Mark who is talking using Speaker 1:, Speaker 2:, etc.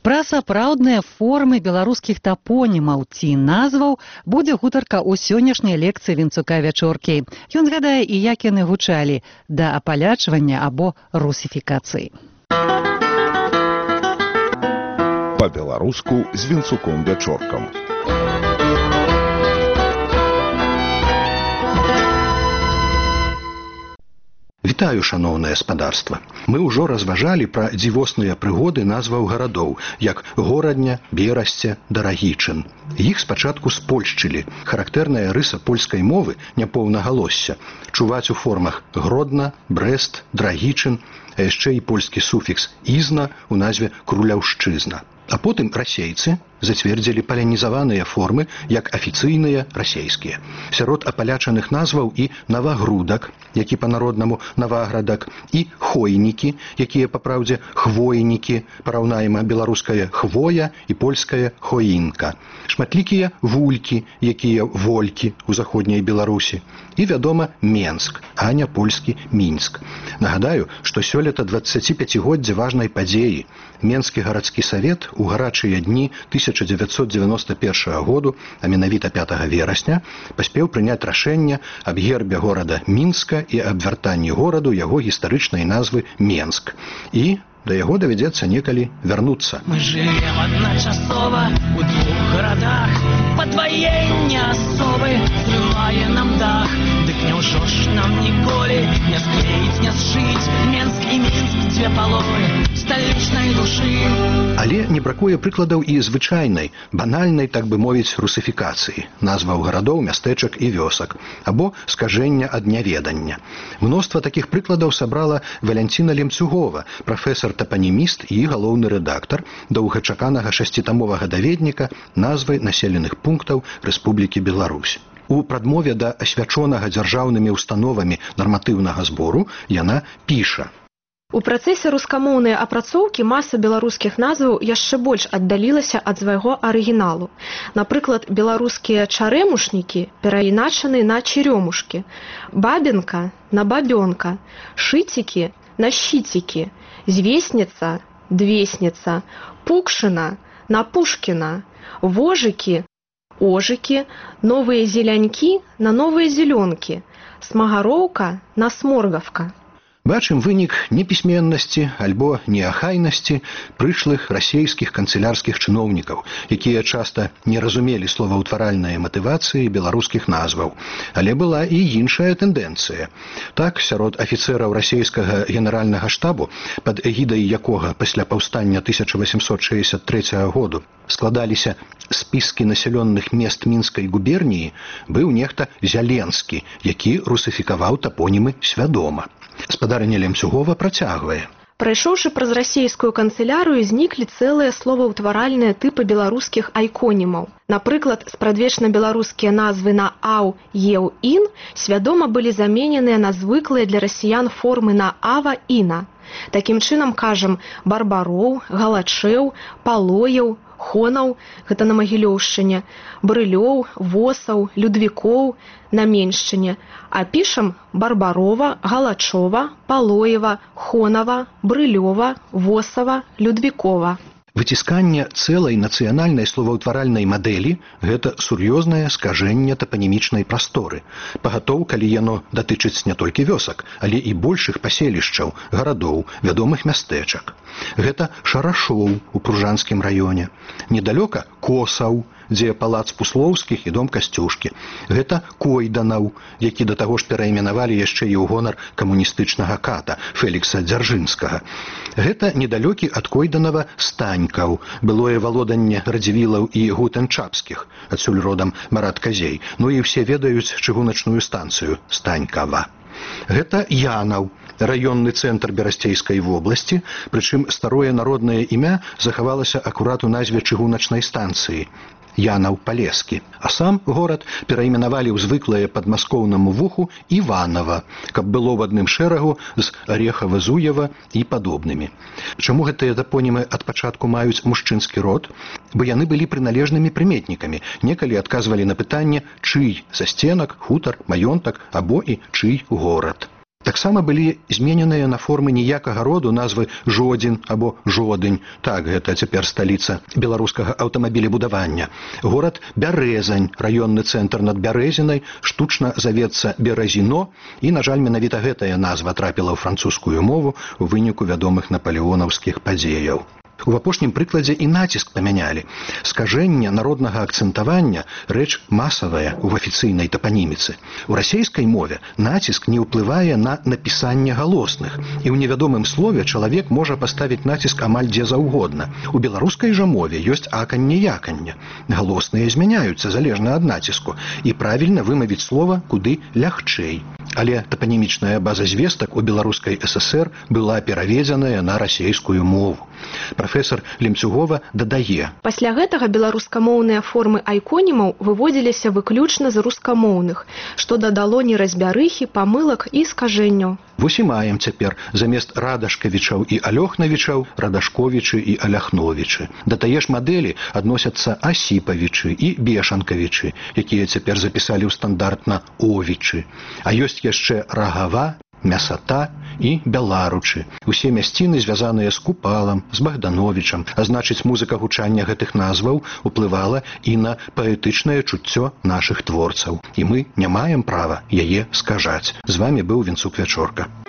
Speaker 1: Пра сапраўдныя формы беларускіх тапонімаў ці назваў будзе гутарка ў сённяшняй лекцыі Вінцука Вячоркі. Ён згадае і як яны гучалі да апалячвання або русіфікацыі.
Speaker 2: Па-беларуску з Вінцуком Вячоркам.
Speaker 3: Вітаю, шаноўнае спадарства. Мы ўжо разважалі пра дзівосныя прыгоды назваў гарадоў, як Горадня, Берасце, Дарагічын. Іх спачатку спольшчылі. Характэрная рыса польскай мовы няпоўнагалосся. Чуваць у формах Гродна, Брэст, Драгічын, а яшчэ і польскі суфікс «ізна» у назве Круляўшчызна. А потым расейцы зацвердзілі палянізаваныя формы як афіцыйныя расейскія. Сярод апалячаных назваў і Навагрудак, які па-народнаму Наваградак, і Хойнікі, якія па-праўдзе Хвойнікі, параўнаема беларускае Хвоя і польскае Хоінка. Шматлікія Вулькі, якія Волькі ў заходняй Беларусі. І, вядома, Менск, а не польскі Мінск. Нагадаю, што сёлета 25-годдзе важнай падзеі. Менскі гарадскі савет у гарачыя дні 1991 году, а менавіта 5 верасня, паспеў прыняць рашэнне аб гербе горада Мінска і аб вяртанні гораду яго гістарычнай назвы Менск. І да яго давядзецца некалі вярнуцца.
Speaker 4: Мы живем адначасова у двух гарадах, падваенне асобы зрывае нам дах. Дык няўжо ж нам ніколі не склеіць, не зшыць Менск і Мінск, дзве паловы сталічнай душы.
Speaker 3: Але не бракуе прыкладаў і звычайнай, банальнай, так бы мовіць, русіфікацыі, назваў гарадоў, мястэчак і вёсак, або скажэння ад няведання. Мноства такіх прыкладаў сабрала Валянціна Лемцюгова, прафесар-тапаніміст і галоўны рэдактар доўгачаканага 6-тамовага даведніка назвы населеных пунктаў Рэспублікі Беларусь. У прадмове да асвячонага дзяржаўнымі установамі нарматыўнага збору яна піша:
Speaker 5: У працэсе рускамоўнай апрацоўкі маса беларускіх назваў яшчэ больш аддалілася ад свайго арыгіналу. Напрыклад, беларускія чарэмушнікі пераіначаны на черёмушкі, бабенка на бабёнка, шыцікі на щіцікі, звесніца, двесніца, пукшына на пушкіна, вожыкі, ожыкі, новыя зелянькі на новыя зелёнкі, смагароўка на сморгавка.
Speaker 3: Бачым вынік непісьменнасці альбо неахайнасці прышлых расейскіх канцылярскіх чыноўнікаў, якія часта не разумелі словаўтваральныя матывацыі беларускіх назваў. Але была і іншая тэндэнцыя. Так, сярод афіцэраў расейскага генеральнага штабу, пад эгідай якога пасля паўстання 1863 году складаліся спіскі населённых мест Мінскай губерніі, быў нехта Зяленскі, які русіфікаваў тапонімы свядома. Спадарыня Лемцюгова працягвае.
Speaker 5: Прайшоўшы праз расейскую канцылярыю, зніклі цэлыя словаўтваральныя тыпы беларускіх айконімаў. Напрыклад, спрадвечна беларускія назвы на аў, еў, ін свядома былі замененыя на звыклыя для расіян формы на ава, іна. Такім чынам, кажам, Барбароў, Галачэў, Палоеў, Хонаў, гэта на Магілёўшчыне, Брылёў, Восаў, Людвікоў на Меншчыне, а пішам Барбарова, Галачова, Палоева, Хонава, Брылёва, Восава, Людвікова.
Speaker 3: Выцісканне цэлай нацыянальнай словаўтваральнай мадэлі – гэта сур'ёзнае скажэнне тапанімічнай прасторы. Пагатоў, калі яно датычыць не толькі вёсак, але і большых паселішчаў, гарадоў, вядомых мястэчак. Гэта Шарашоў у Пружанскім раёне. Недалёка Косаў, дзе палац Пуслоўскіх і дом Касцюшкі. Гэта Койданаў, які да таго ж перайменавалі яшчэ і ў гонар камуністычнага ката Фелікса Дзяржынскага. Гэта недалёкі ад Койданава Станькаў, былое валоданне радзівілаў і гутэнчапскіх, адсюль родам Марат Казей, ну і ўсе ведаюць чыгуначную станцыю Станькава. Гэта Янаў, раённы цэнтр Берасцейскай вобласці, прычым старое народнае імя захавалася акурат у назве чыгуначнай станцыі – Янаў-Палескі. А сам горад перайменавалі ў звыклае падмаскоўнаму вуху Іванава, каб было ў адным шэрагу з Арехава-Зуева і падобнымі. Чаму гэтыя тапонімы ад пачатку маюць мужчынскі род? Бо яны былі прыналежнымі прыметнікамі, некалі адказвалі на пытанне, чый засценак, хутар, маёнтак або і чый горад. Таксама былі змененыя на формы ніякага роду назвы Жодзін або Жодынь. Так, гэта цяпер сталіца беларускага аўтамабілебудавання. Горад Бярэзань, раённы цэнтр над Бярэзінай, штучна завецца Беразіно, і, на жаль, менавіта гэтая назва трапіла ў французскую мову ў выніку вядомых напалеонаўскіх падзеяў. У апошнім прыкладзе і націск памянялі. Скажэнне народнага акцэнтавання – рэч масавая ў афіцыйнай тапаніміцы. У расейскай мове націск не ўплывае на напісанне галосных, і ў невядомым слове чалавек можа паставіць націск амаль дзе заўгодна. У беларускай жа мове ёсць аканне-яканне. Галосныя змяняюцца залежна ад націску, і правільна вымавіць слова куды лягчэй. Але тапанімічная база звестак у беларускай ССР была пераведзеная на расейскую мову. Прафесор Лемцюгова дадае.
Speaker 5: Пасля гэтага беларускамоўныя формы айконімаў выводзіліся выключна з рускамоўных, што дадало неразбярыхі, памылак і скажэнняў.
Speaker 3: Вось і маем цяпер замест Радашкавічаў і Алёхнавічаў Радашковічы і Аляхновічы. Да тае ж мадэлі адносяцца Асіпавічы і Бешанкавічы, якія цяпер запісалі ў стандарт на Овічы. А ёсць яшчэ Рагава, Мясата і Бяларучы. Усе мясціны звязаныя з Купалам, з Богдановичам, а значыць, музыка гучання гэтых назваў уплывала і на паэтычнае чуццё нашых творцаў. І мы не маем права яе скажаць. З вами быў Вінцук Вячорка.